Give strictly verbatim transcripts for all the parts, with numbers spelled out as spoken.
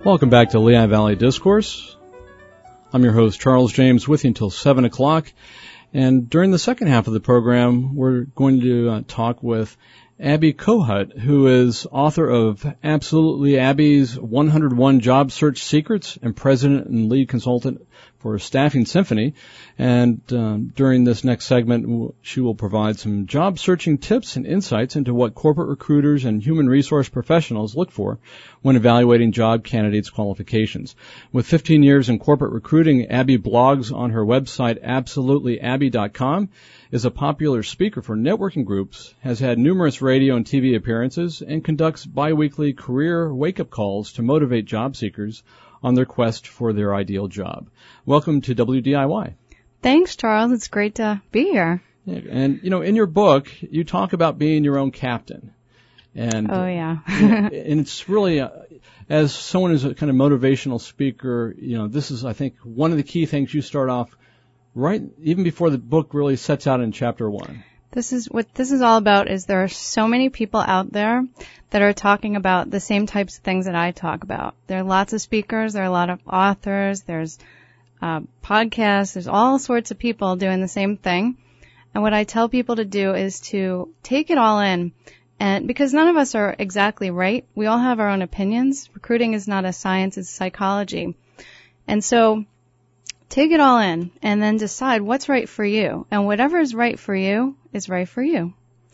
Welcome back to Lehigh Valley Discourse. I'm your host, Charles James, with you until seven o'clock. And during the second half of the program, we're going to uh, talk with Abby Kohut, who is author of Absolutely Abby's one hundred one Job Search Secrets and president and lead consultant for Staffing Symphony. And um, during this next segment, she will provide some job searching tips and insights into what corporate recruiters and human resource professionals look for when evaluating job candidates' qualifications. With fifteen years in corporate recruiting, Abby blogs on her website absolutely abby dot com, is a popular speaker for networking groups, has had numerous radio and T V appearances, and conducts biweekly career wake-up calls to motivate job seekers on their quest for their ideal job. Welcome to W D I Y. Thanks, Charles. It's great to be here. Yeah, and, you know, in your book, you talk about being your own captain. And, oh, yeah. and it's really, uh, as someone who's a kind of motivational speaker, you know, this is, I think, one of the key things you start off right, even before the book really sets out in chapter one. This is what this is all about. Is there are so many people out there that are talking about the same types of things that I talk about. There are lots of speakers. There are a lot of authors. There's uh, podcasts. There's all sorts of people doing the same thing. And what I tell people to do is to take it all in. And because none of us are exactly right, we all have our own opinions. Recruiting is not a science, it's psychology. And so take it all in and then decide what's right for you. And whatever is right for you is right for you.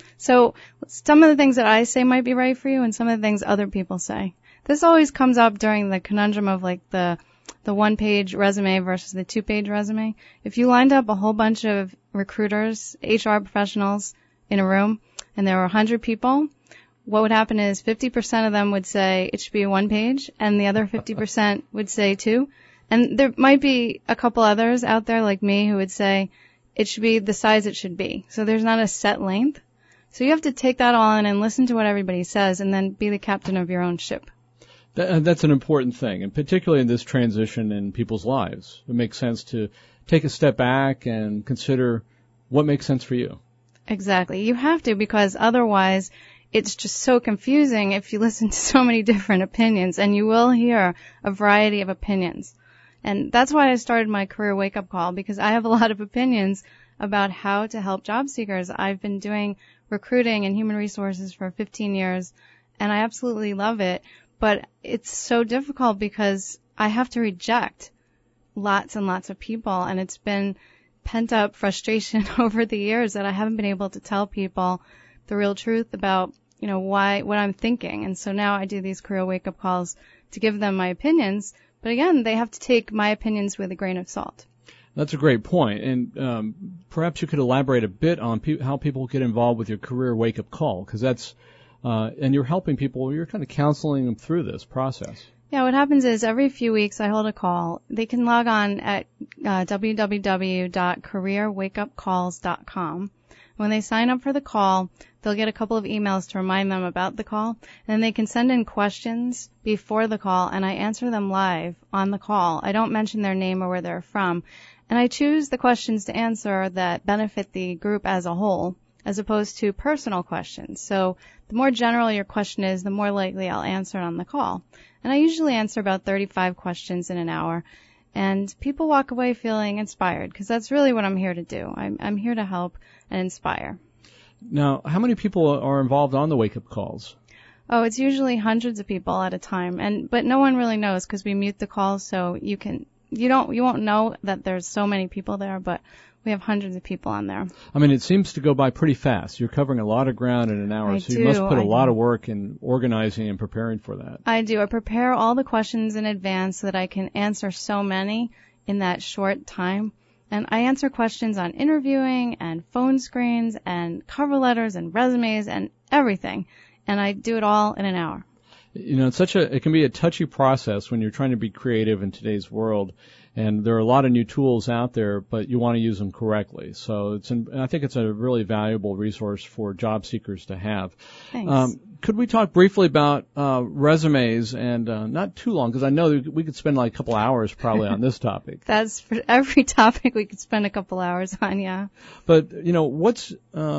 So some of the things that I say might be right for you and some of the things other people say. This always comes up during the conundrum of like the the one-page resume versus the two-page resume. If you lined up a whole bunch of recruiters, H R professionals in a room, and there were one hundred people, what would happen is fifty percent of them would say it should be one page, and the other fifty percent would say two. And there might be a couple others out there like me who would say it should be the size it should be. So there's not a set length. So you have to take that all in and listen to what everybody says and then be the captain of your own ship. That, that's an important thing, and particularly in this transition in people's lives. It makes sense to take a step back and consider what makes sense for you. Exactly. You have to, because otherwise it's just so confusing if you listen to so many different opinions, and you will hear a variety of opinions. And that's why I started my career wake-up call, because I have a lot of opinions about how to help job seekers. I've been doing recruiting and human resources for fifteen years, and I absolutely love it. But it's so difficult because I have to reject lots and lots of people, and it's been pent-up frustration over the years that I haven't been able to tell people the real truth about, you know, why, what I'm thinking. And so now I do these career wake-up calls to give them my opinions. But again, they have to take my opinions with a grain of salt. That's a great point. And um, perhaps you could elaborate a bit on pe- how people get involved with your career wake-up call, because that's, uh, and you're helping people, you're kind of counseling them through this process. Yeah, what happens is every few weeks I hold a call. They can log on at uh, w w w dot career wake up calls dot com. When they sign up for the call, they'll get a couple of emails to remind them about the call, and then they can send in questions before the call, and I answer them live on the call. I don't mention their name or where they're from, and I choose the questions to answer that benefit the group as a whole, as opposed to personal questions. So the more general your question is, the more likely I'll answer it on the call. And I usually answer about thirty-five questions in an hour. And people walk away feeling inspired, because that's really what I'm here to do. I'm, I'm here to help and inspire. Now, how many people are involved on the wake-up calls? Oh, it's usually hundreds of people at a time, and but no one really knows because we mute the calls, so you can you don't you won't know that there's so many people there, but we have hundreds of people on there. I mean, it seems to go by pretty fast. You're covering a lot of ground in an hour, I so do, you must put a I lot do. of work in organizing and preparing for that. I do. I prepare all the questions in advance so that I can answer so many in that short time. And I answer questions on interviewing and phone screens and cover letters and resumes and everything. And I do it all in an hour. You know, it's such a, it can be a touchy process when you're trying to be creative in today's world. And there are a lot of new tools out there, but you want to use them correctly. So it's, an, I think it's a really valuable resource for job seekers to have. Thanks. Um, could we talk briefly about uh, resumes, and uh, not too long, because I know that we could spend like a couple hours probably on this topic. That's for every topic we could spend a couple hours on, yeah. But, you know, what's, uh,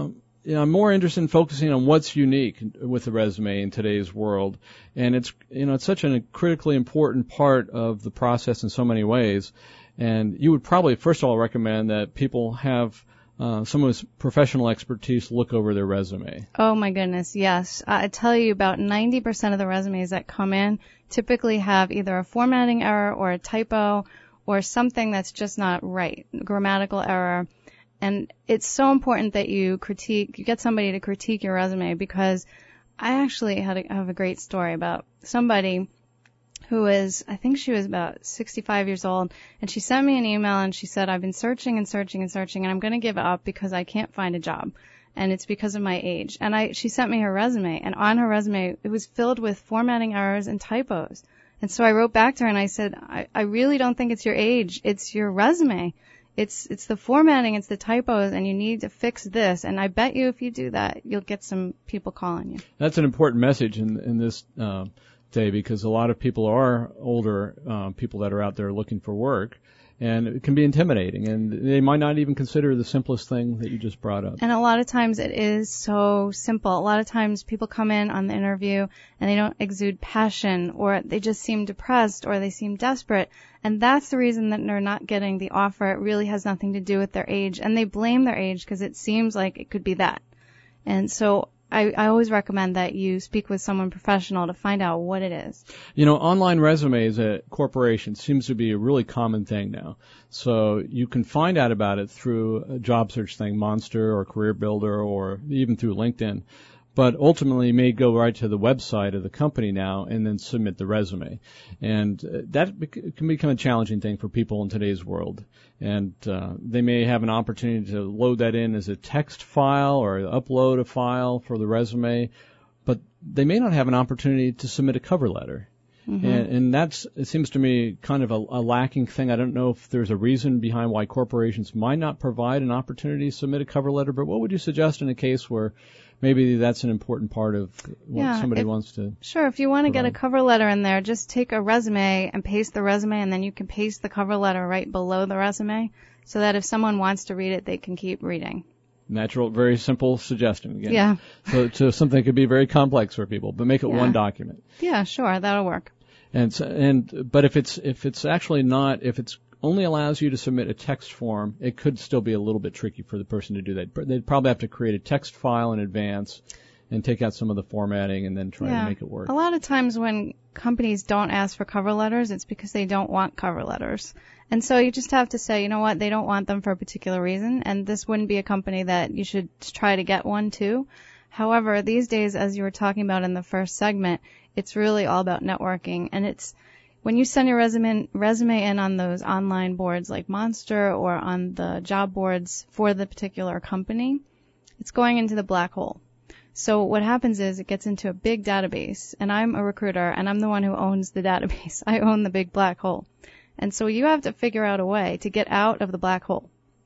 you know, I'm more interested in focusing on what's unique with the resume in today's world. And it's, you know, it's such a critically important part of the process in so many ways. And you would probably, first of all, recommend that people have uh, someone with professional expertise look over their resume. Oh my goodness, yes. I tell you, about ninety percent of the resumes that come in typically have either a formatting error or a typo or something that's just not right, grammatical error. And it's so important that you critique, you get somebody to critique your resume, because I actually had a, have a great story about somebody who is, I think she was about sixty-five years old, and she sent me an email and she said, I've been searching and searching and searching, and I'm going to give up because I can't find a job, and it's because of my age. And I, she sent me her resume, and on her resume, it was filled with formatting errors and typos. And so I wrote back to her and I said, I, I really don't think it's your age, it's your resume. It's, it's the formatting, it's the typos, and you need to fix this. And I bet you if you do that, you'll get some people calling you. That's an important message in, in this, uh, day, because a lot of people are older, uh, people that are out there looking for work, and it can be intimidating, and they might not even consider the simplest thing that you just brought up. And a lot of times it is so simple. A lot of times people come in on the interview and they don't exude passion, or they just seem depressed, or they seem desperate. And that's the reason that they're not getting the offer. It really has nothing to do with their age. And they blame their age because it seems like it could be that. And so I, I always recommend that you speak with someone professional to find out what it is. You know, online resumes at corporations seems to be a really common thing now. So you can find out about it through a job search thing, Monster or Career Builder, or even through LinkedIn. But ultimately you may go right to the website of the company now and then submit the resume. And that can become a challenging thing for people in today's world. And uh, they may have an opportunity to load that in as a text file or upload a file for the resume, but they may not have an opportunity to submit a cover letter. Mm-hmm. And, and that's, it seems to me, kind of a, a lacking thing. I don't know if there's a reason behind why corporations might not provide an opportunity to submit a cover letter, but what would you suggest in a case where maybe that's an important part of what yeah, somebody if, wants to Sure, if you want to provide. get a cover letter in there, just take a resume and paste the resume, and then you can paste the cover letter right below the resume so that if someone wants to read it, they can keep reading. Natural, very simple suggestion again. Yeah. So, so something that could be very complex for people, but make it yeah. one document. Yeah, sure, that'll work. And so, and but if it's if it's actually not, if it's only allows you to submit a text form, it could still be a little bit tricky for the person to do that. They'd probably have to create a text file in advance and take out some of the formatting and then try yeah. to make it work. A lot of times when companies don't ask for cover letters, it's because they don't want cover letters. And so you just have to say, you know what, they don't want them for a particular reason, and this wouldn't be a company that you should try to get one to. However, these days, as you were talking about in the first segment, it's really all about networking. And it's when you send your resume, resume in on those online boards like Monster or on the job boards for the particular company, it's going into the black hole. So what happens is it gets into a big database, and I'm a recruiter, and I'm the one who owns the database. I own the big black hole. And so you have to figure out a way to get out of the black hole.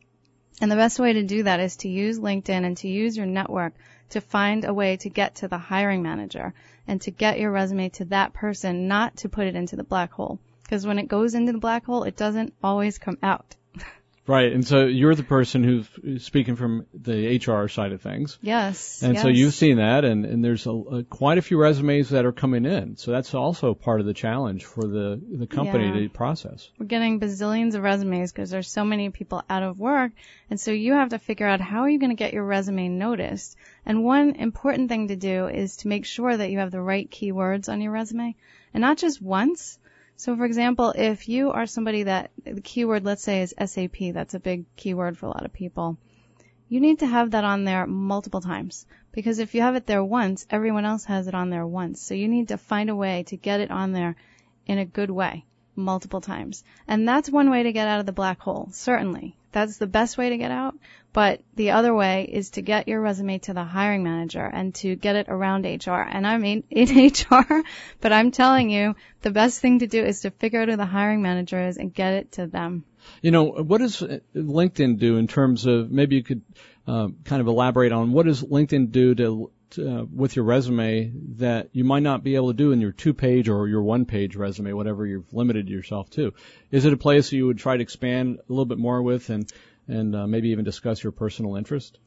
And the best way to do that is to use LinkedIn and to use your network to find a way to get to the hiring manager and to get your resume to that person, not to put it into the black hole. Because when it goes into the black hole, it doesn't always come out. Right, and so you're the person who's speaking from the H R side of things. Yes. And yes. so you've seen that, and, and there's a, a, quite a few resumes that are coming in. So that's also part of the challenge for the, the company yeah. to process. We're getting bazillions of resumes because there's so many people out of work. And so you have to figure out how are you going to get your resume noticed. And one important thing to do is to make sure that you have the right keywords on your resume. And not just once. So, for example, if you are somebody that the keyword, let's say, is S A P, that's a big keyword for a lot of people, you need to have that on there multiple times. Because if you have it there once, everyone else has it on there once. So you need to find a way to get it on there in a good way, multiple times. And that's one way to get out of the black hole, certainly. That's the best way to get out. But the other way is to get your resume to the hiring manager and to get it around H R. And I'm in, in H R, but I'm telling you, the best thing to do is to figure out who the hiring manager is and get it to them. You know, what does LinkedIn do in terms of, maybe you could uh, kind of elaborate on what does LinkedIn do to, to uh, with your resume that you might not be able to do in your two-page or your one-page resume, whatever you've limited yourself to? Is it a place you would try to expand a little bit more with and and uh, maybe even discuss your personal interest?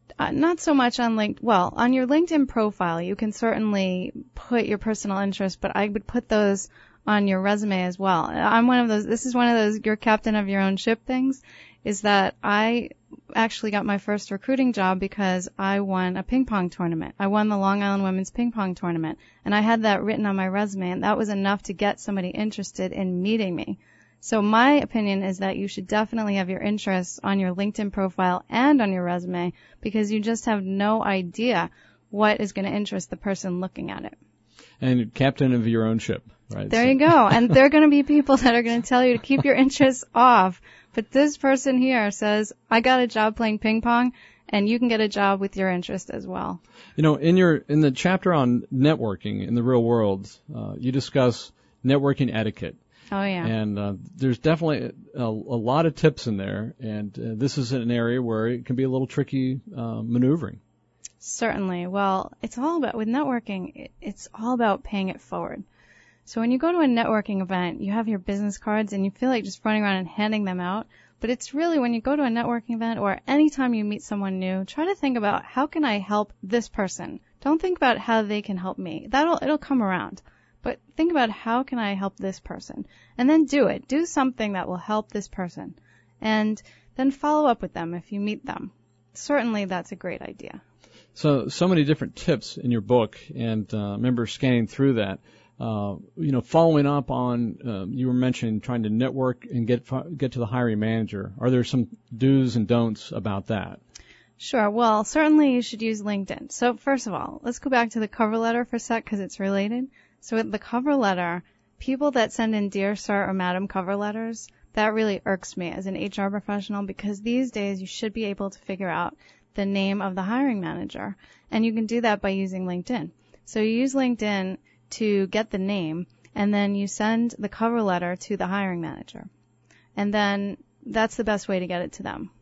Uh, not so much on LinkedIn. Well, on your LinkedIn profile, you can certainly put your personal interests, but I would put those on your resume as well. I'm one of those, this is one of those you're captain of your own ship things, is that I actually got my first recruiting job because I won a ping pong tournament. I won the Long Island Women's Ping Pong Tournament, and I had that written on my resume, and that was enough to get somebody interested in meeting me. So my opinion is that you should definitely have your interests on your LinkedIn profile and on your resume, because you just have no idea what is going to interest the person looking at it. And captain of your own ship, right? There so. you go. And there are going to be people that are going to tell you to keep your interests off. But this person here says, I got a job playing ping pong, and you can get a job with your interest as well. You know, in your in the chapter on networking in the real world, uh, you discuss networking etiquette. Oh, yeah. And uh, there's definitely a, a lot of tips in there, and uh, this is an area where it can be a little tricky uh, maneuvering. Certainly. Well, it's all about, with networking, it, it's all about paying it forward. So when you go to a networking event, you have your business cards, and you feel like just running around and handing them out. But it's really, when you go to a networking event or anytime you meet someone new, try to think about, how can I help this person? Don't think about how they can help me. That'll, it'll come around. But think about, how can I help this person? And then do it. Do something that will help this person. And then follow up with them if you meet them. Certainly that's a great idea. So, so many different tips in your book, and uh, I remember scanning through that. Uh, you know, following up on, uh, you were mentioning trying to network and get get to the hiring manager. Are there some do's and don'ts about that? Sure. Well, certainly you should use LinkedIn. So first of all, let's go back to the cover letter for a sec, because it's related. So with the cover letter, people that send in Dear Sir or Madam cover letters, that really irks me as an H R professional, because these days you should be able to figure out the name of the hiring manager. And you can do that by using LinkedIn. So you use LinkedIn to get the name, and then you send the cover letter to the hiring manager. And then that's the best way to get it to them.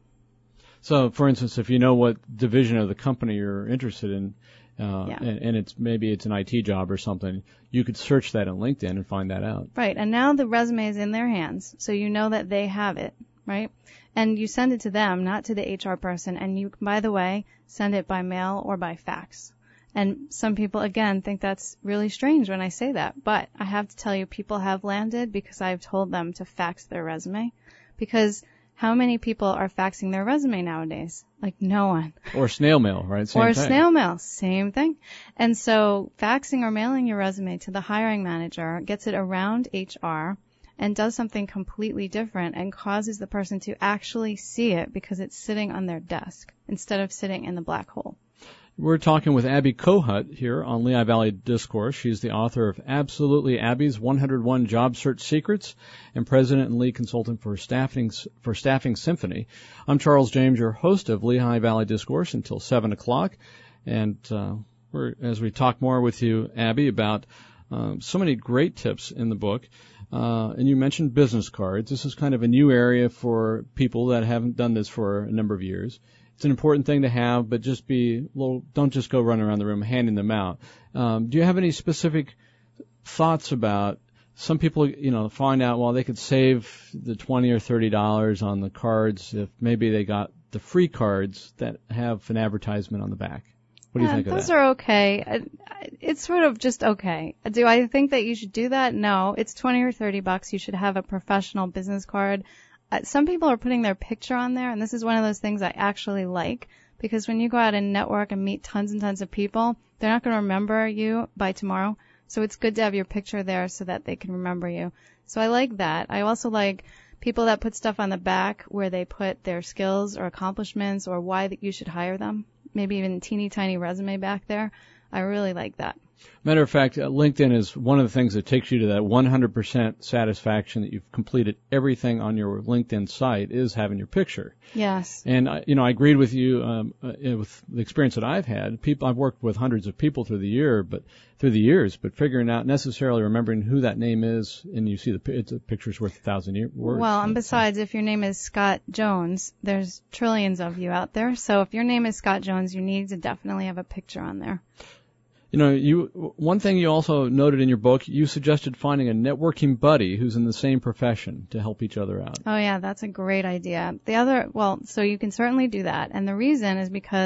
So, for instance, if you know what division of the company you're interested in, Uh, yeah. and, and it's maybe it's an I T job or something, you could search that on LinkedIn and find that out. Right, and now the resume is in their hands, so you know that they have it, right? And you send it to them, not to the H R person, and you, by the way, send it by mail or by fax. And some people, again, think that's really strange when I say that, but I have to tell you, people have landed because I've told them to fax their resume, because how many people are faxing their resume nowadays? Like, no one. Or snail mail, right? Same or thing. snail mail, same thing. And so faxing or mailing your resume to the hiring manager gets it around H R and does something completely different and causes the person to actually see it because it's sitting on their desk instead of sitting in the black hole. We're talking with Abby Kohut here on Lehigh Valley Discourse. She's the author of Absolutely Abby's one hundred one Job Search Secrets and president and lead consultant for Staffing for Staffing Symphony. I'm Charles James, your host of Lehigh Valley Discourse until seven o'clock. And uh, we're, as we talk more with you, Abby, about um, so many great tips in the book. Uh, and you mentioned business cards. This is kind of a new area for people that haven't done this for a number of years. It's an important thing to have, but just be little, don't just go running around the room handing them out. Um, do you have any specific thoughts about some people, you know, find out, well, they could save the twenty or thirty dollars on the cards if maybe they got the free cards that have an advertisement on the back? What do you yeah, think of that? Those are okay. It's sort of just okay. Do I think that you should do that? No. It's twenty or thirty bucks. You should have a professional business card. Uh, some people are putting their picture on there, and this is one of those things I actually like, because when you go out and network and meet tons and tons of people, they're not going to remember you by tomorrow. So it's good to have your picture there so that they can remember you. So I like that. I also like people that put stuff on the back where they put their skills or accomplishments or why that you should hire them. Maybe even a teeny tiny resume back there. I really like that. Matter of fact, uh, LinkedIn is one of the things that takes you to that one hundred percent satisfaction that you've completed everything on your LinkedIn site is having your picture. Yes. And, uh, you know, I agreed with you um, uh, with the experience that I've had. People, I've worked with hundreds of people through the year, but through the years, but figuring out necessarily remembering who that name is, and you see the it's a picture's worth a thousand year, words. Well, and besides, if your name is Scott Jones, there's trillions of you out there. So if your name is Scott Jones, you need to definitely have a picture on there. You know, you one thing you also noted in your book, you suggested finding a networking buddy who's in the same profession to help each other out. Oh, yeah, that's a great idea. The other, well, so you can certainly do that. And the reason is because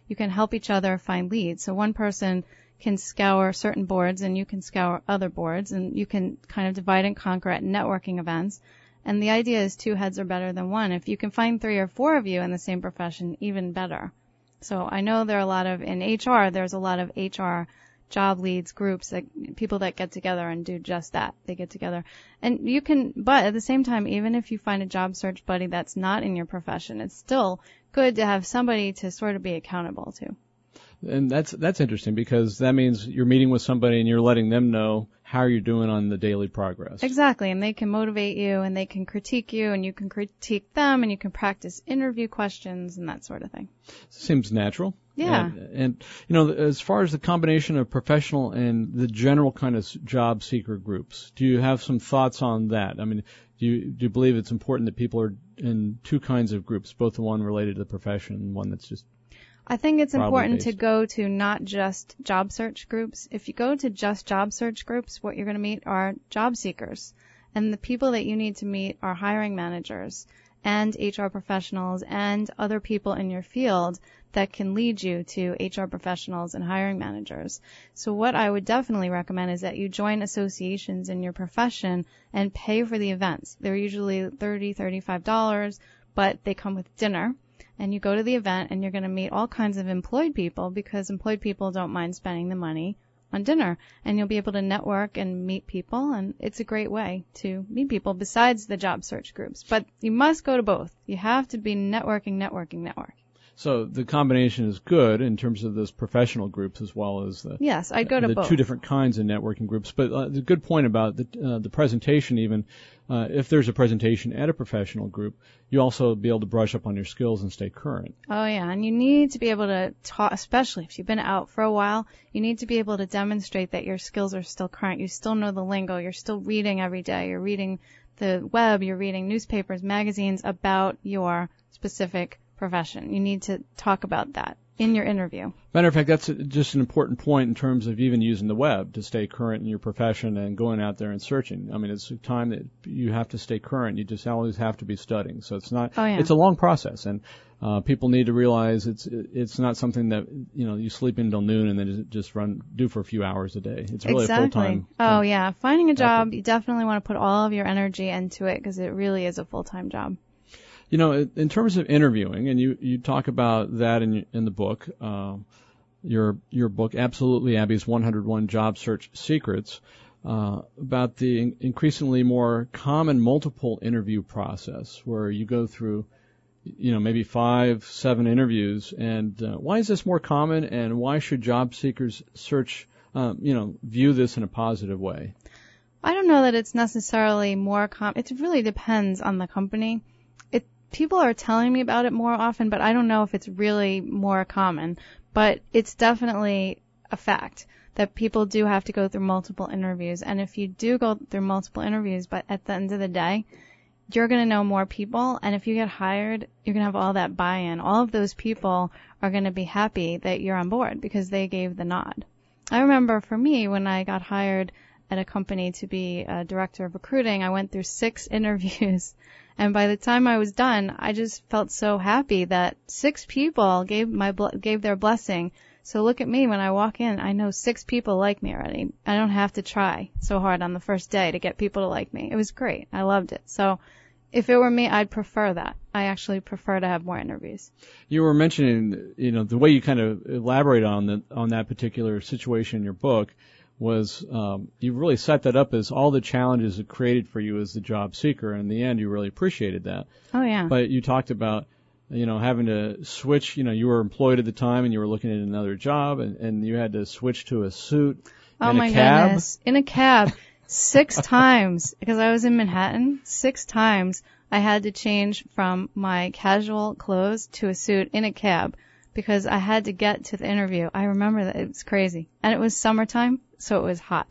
you can help each other find leads. So one person can scour certain boards and you can scour other boards, and you can kind of divide and conquer at networking events. And the idea is two heads are better than one. If you can find three or four of you in the same profession, even better. So I know there are a lot of, in H R, there's a lot of H R job leads groups, that people that get together and do just that. They get together. And you can, but at the same time, even if you find a job search buddy that's not in your profession, it's still good to have somebody to sort of be accountable to. And that's that's interesting, because that means you're meeting with somebody and you're letting them know how you're doing on the daily progress. Exactly, and they can motivate you and they can critique you and you can critique them and you can practice interview questions and that sort of thing. Seems natural. Yeah. And, and you know, as far as the combination of professional and the general kind of job seeker groups, do you have some thoughts on that? I mean, do you, do you believe it's important that people are in two kinds of groups, both the one related to the profession and one that's just I think it's important based. to go to not just job search groups. If you go to just job search groups, what you're going to meet are job seekers. And the people that you need to meet are hiring managers and H R professionals and other people in your field that can lead you to H R professionals and hiring managers. So what I would definitely recommend is that you join associations in your profession and pay for the events. They're usually thirty dollars, thirty-five dollars, but they come with dinner. And you go to the event and you're going to meet all kinds of employed people, because employed people don't mind spending the money on dinner. And you'll be able to network and meet people, and it's a great way to meet people besides the job search groups. But you must go to both. You have to be networking, networking, networking. So the combination is good in terms of those professional groups as well as the yes, I'd go to the both. two different kinds of networking groups. But uh, the good point about the uh, the presentation, even uh, if there's a presentation at a professional group, you also be able to brush up on your skills and stay current. Oh yeah, and you need to be able to talk, especially if you've been out for a while. You need to be able to demonstrate that your skills are still current. You still know the lingo. You're still reading every day. You're reading the web. You're reading newspapers, magazines about your specific profession. You need to talk about that in your interview. Matter of fact, that's just an important point in terms of even using the web to stay current in your profession and going out there and searching. I mean, it's a time that you have to stay current. You just always have to be studying. So it's not, oh, yeah. it's a long process, and uh, people need to realize it's it's not something that, you know, you sleep in until noon and then just run do for a few hours a day. It's really exactly. a full-time. Oh, yeah. Finding a job, effort. You definitely want to put all of your energy into it, because it really is a full-time job. You know, in terms of interviewing, and you, you talk about that in in the book, uh, your your book, Absolutely Abby's one hundred one Job Search Secrets, uh, about the increasingly more common multiple interview process, where you go through, you know, maybe five, seven interviews. And uh, why is this more common, and why should job seekers search, um, you know, view this in a positive way? I don't know that it's necessarily more common. It really depends on the company. People are telling me about it more often, but I don't know if it's really more common. But it's definitely a fact that people do have to go through multiple interviews. And if you do go through multiple interviews, but at the end of the day, you're going to know more people. And if you get hired, you're going to have all that buy-in. All of those people are going to be happy that you're on board because they gave the nod. I remember for me, when I got hired at a company to be a director of recruiting, I went through six interviews. And by the time I was done, I just felt so happy that six people gave my gave their blessing. So look at me when I walk in. I know six people like me already. I don't have to try so hard on the first day to get people to like me. It was great. I loved it. So if it were me, I'd prefer that. I actually prefer to have more interviews. You were mentioning, you know, the way you kind of elaborate on the on that particular situation in your book was um, you really set that up as all the challenges it created for you as the job seeker, and in the end you really appreciated that. Oh, yeah. But you talked about, you know, having to switch, you know, you were employed at the time and you were looking at another job, and, and you had to switch to a suit oh and my a cab. Goodness. In a cab. Six times, because I was in Manhattan, six times I had to change from my casual clothes to a suit in a cab because I had to get to the interview. I remember that. It was crazy. And it was summertime, so it was hot.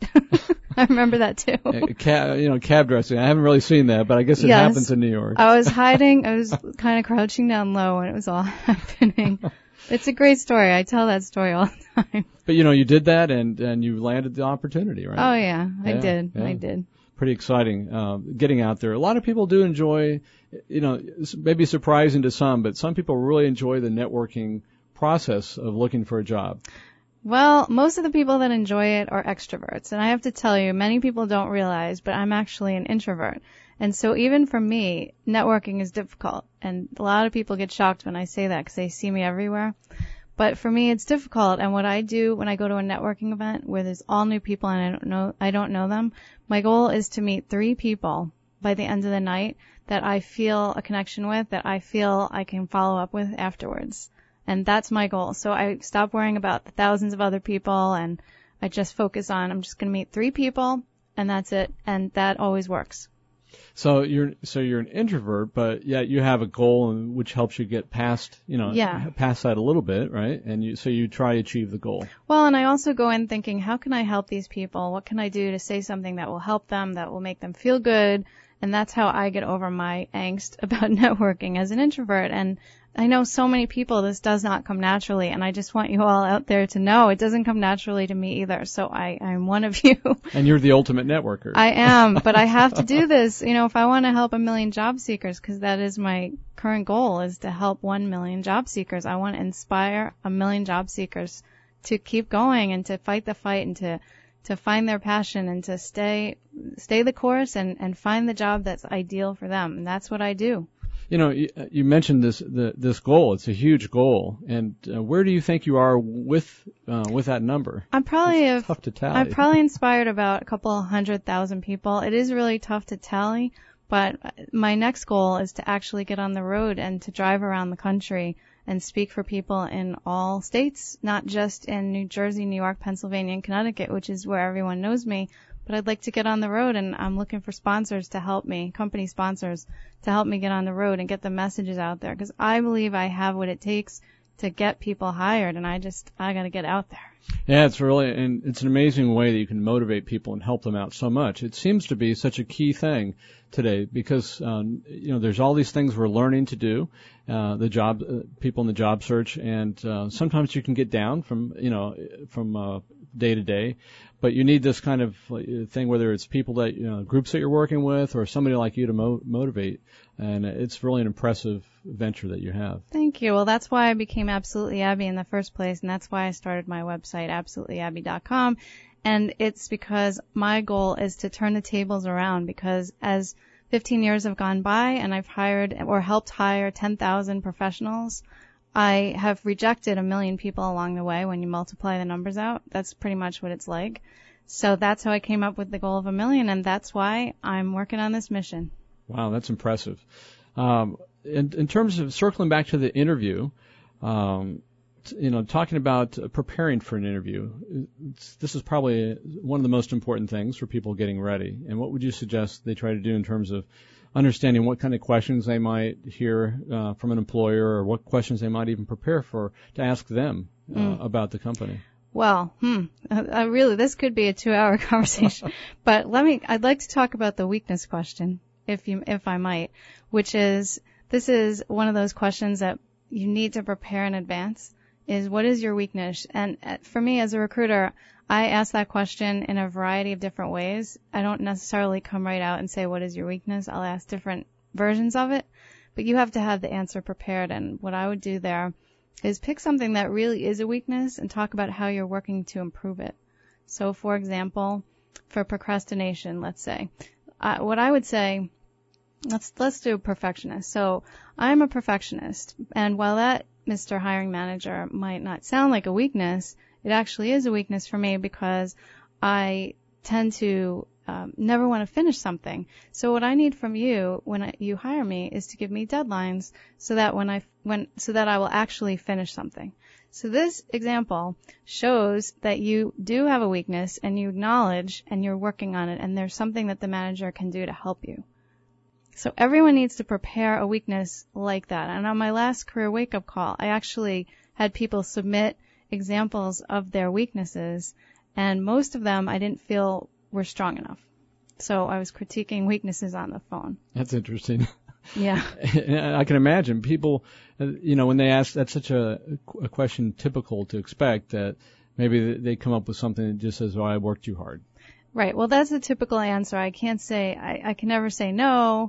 I remember that too. Cab, you know, cab dressing. I haven't really seen that, but I guess it yes. happens in New York. I was hiding. I was kind of crouching down low when it was all happening. It's a great story. I tell that story all the time. But, you know, you did that and, and you landed the opportunity, right? Oh, yeah. I yeah, did. Yeah. I did. Pretty exciting, uh, getting out there. A lot of people do enjoy, you know, maybe surprising to some, but some people really enjoy the networking process of looking for a job? Well, most of the people that enjoy it are extroverts. And I have to tell you, many people don't realize, but I'm actually an introvert. And so even for me, networking is difficult. And a lot of people get shocked when I say that because they see me everywhere. But for me, it's difficult. And what I do when I go to a networking event where there's all new people and I don't know, I don't know them, my goal is to meet three people by the end of the night that I feel a connection with, that I feel I can follow up with afterwards. And that's my goal. So I stop worrying about the thousands of other people and I just focus on, I'm just going to meet three people and that's it. And that always works. So you're so you're an introvert, but yet you have a goal and which helps you get past, you know, yeah. past that a little bit, right? And you so you try to achieve the goal. Well, and I also go in thinking, how can I help these people? What can I do to say something that will help them, that will make them feel good? And that's how I get over my angst about networking as an introvert. And I know so many people this does not come naturally, and I just want you all out there to know it doesn't come naturally to me either. So I, I'm one of you. And you're the ultimate networker. I am, but I have to do this, you know, if I want to help a million job seekers, because that is my current goal, is to help one million job seekers. I want to inspire a million job seekers to keep going and to fight the fight and to to find their passion and to stay stay the course and, and find the job that's ideal for them. And that's what I do. You know, you, you mentioned this the, this goal. It's a huge goal, and uh, where do you think you are with uh, with that number? I'm probably it's have, tough to tally. I've probably inspired about a couple hundred thousand people. It is really tough to tally, but my next goal is to actually get on the road and to drive around the country and speak for people in all states, not just in New Jersey, New York, Pennsylvania, and Connecticut, which is where everyone knows me. But I'd like to get on the road, and I'm looking for sponsors to help me, company sponsors, to help me get on the road and get the messages out there. Because I believe I have what it takes to get people hired, and I just, I got to get out there. Yeah, it's really, and it's an amazing way that you can motivate people and help them out so much. It seems to be such a key thing today because, um, you know, there's all these things we're learning to do, uh, the job, uh, people in the job search, and, uh, sometimes you can get down from, you know, from, uh, day to day, but you need this kind of thing, whether it's people that, you know, groups that you're working with or somebody like you to mo- motivate. And it's really an impressive venture that you have. Thank you. Well, that's why I became Absolutely Abby in the first place, and that's why I started my website, absolutely abby dot com. And it's because my goal is to turn the tables around, because as fifteen years have gone by and I've hired or helped hire ten thousand professionals, I have rejected a million people along the way. When you multiply the numbers out, that's pretty much what it's like. So that's how I came up with the goal of a million, and that's why I'm working on this mission. Wow, that's impressive. Um, in, in terms of circling back to the interview, um, t- you know, talking about uh, preparing for an interview, it's, this is probably one of the most important things for people getting ready. And what would you suggest they try to do in terms of understanding what kind of questions they might hear uh, from an employer, or what questions they might even prepare for to ask them uh, mm. about the company? Well, hmm, uh, really, this could be a two-hour conversation. But let me, I'd like to talk about the weakness question, if you, if I might, which is, this is one of those questions that you need to prepare in advance, is what is your weakness? And for me as a recruiter, I ask that question in a variety of different ways. I don't necessarily come right out and say, what is your weakness? I'll ask different versions of it, but you have to have the answer prepared. And what I would do there is pick something that really is a weakness and talk about how you're working to improve it. So, for example, for procrastination, let's say, uh, what I would say, let's let's do perfectionist. So, I'm a perfectionist, and while that, Mister Hiring Manager, might not sound like a weakness, it actually is a weakness for me because I tend to um, never want to finish something. So what I need from you when I, you hire me is to give me deadlines so that when I when so that I will actually finish something. So this example shows that you do have a weakness and you acknowledge and you're working on it, and there's something that the manager can do to help you. So everyone needs to prepare a weakness like that. And on my last career wake-up call, I actually had people submit examples of their weaknesses, and most of them I didn't feel were strong enough. So I was critiquing weaknesses on the phone. That's interesting. Yeah. I can imagine people, you know, when they ask, that's such a, a question typical to expect, that maybe they come up with something that just says, oh, I worked too hard. Right. Well, that's the typical answer. I can't say, I, I can never say no,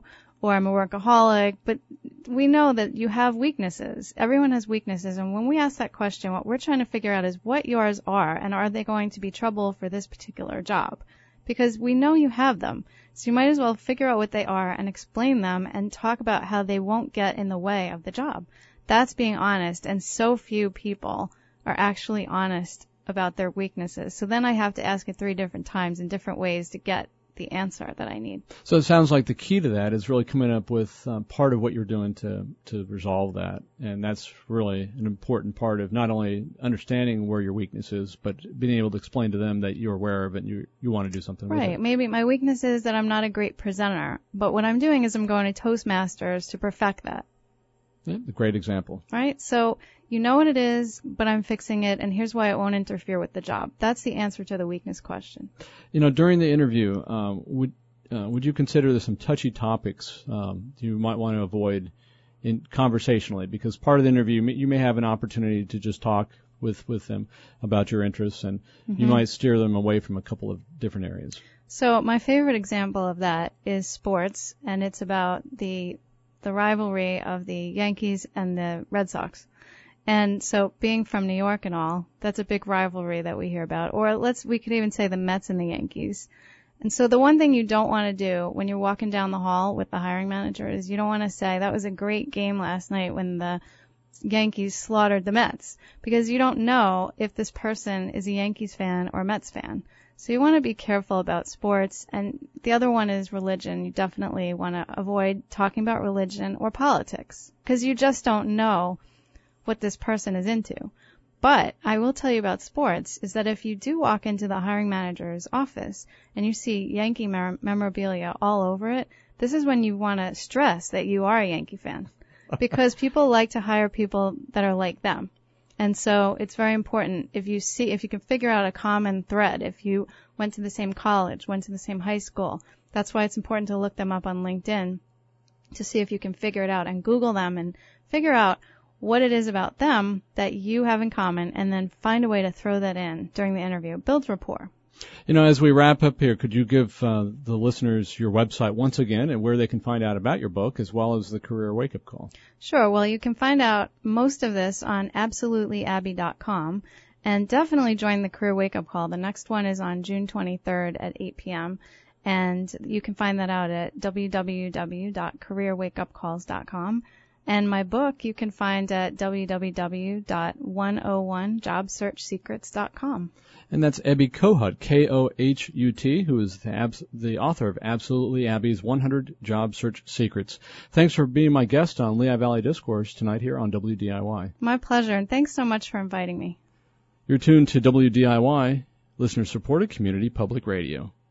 or I'm a workaholic, but we know that you have weaknesses. Everyone has weaknesses, and when we ask that question, what we're trying to figure out is what yours are, and are they going to be trouble for this particular job? Because we know you have them. So you might as well figure out what they are and explain them and talk about how they won't get in the way of the job. That's being honest, and so few people are actually honest about their weaknesses. So then I have to ask it three different times in different ways to get the answer that I need. So it sounds like the key to that is really coming up with um, part of what you're doing to to resolve that, and that's really an important part of not only understanding where your weakness is, but being able to explain to them that you're aware of it and you you want to do something with it. Right. Maybe my weakness is that I'm not a great presenter, but what I'm doing is I'm going to Toastmasters to perfect that. Yeah, a great example. Right? So you know what it is, but I'm fixing it, and here's why it won't interfere with the job. That's the answer to the weakness question. You know, during the interview, um, would uh, would you consider there's some touchy topics um, you might want to avoid in conversationally? Because part of the interview, you may have an opportunity to just talk with, with them about your interests, and mm-hmm. you might steer them away from a couple of different areas. So my favorite example of that is sports, and it's about the the rivalry of the Yankees and the Red Sox. And so being from New York and all, that's a big rivalry that we hear about. Or let's, we could even say the Mets and the Yankees. And so the one thing you don't want to do when you're walking down the hall with the hiring manager is you don't want to say, that was a great game last night when the Yankees slaughtered the Mets. Because you don't know if this person is a Yankees fan or a Mets fan. So you want to be careful about sports. And the other one is religion. You definitely want to avoid talking about religion or politics. Because you just don't know what this person is into. But I will tell you about sports is that if you do walk into the hiring manager's office and you see Yankee mer- memorabilia all over it, this is when you want to stress that you are a Yankee fan. Because people like to hire people that are like them. And so it's very important if you see, if you can figure out a common thread, if you went to the same college, went to the same high school, that's why it's important to look them up on LinkedIn to see if you can figure it out, and Google them and figure out what it is about them that you have in common, and then find a way to throw that in during the interview. Builds rapport. You know, as we wrap up here, could you give uh, the listeners your website once again and where they can find out about your book as well as the Career Wake Up Call? Sure. Well, you can find out most of this on absolutely abby dot com, and definitely join the Career Wake Up Call. The next one is on June twenty-third at eight p.m., and you can find that out at w w w dot career wake up calls dot com. And my book you can find at w w w dot one oh one job search secrets dot com. And that's Abby Kohut, K O H U T, who is the, abs- the author of Absolutely Abby's one hundred Job Search Secrets. Thanks for being my guest on Lehigh Valley Discourse tonight here on W D I Y. My pleasure, and thanks so much for inviting me. You're tuned to W D I Y, listener-supported community public radio.